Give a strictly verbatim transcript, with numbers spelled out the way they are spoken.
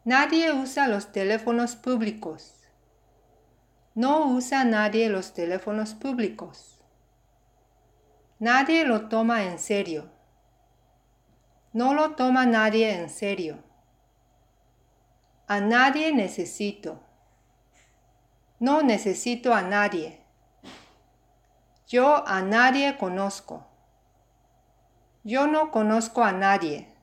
Nadie usa los teléfonos públicos. No usa nadie los teléfonos públicos. Nadie lo toma en serio. No lo toma nadie en serio. A nadie necesito. No necesito a nadie. Yo a nadie conozco. Yo no conozco a nadie.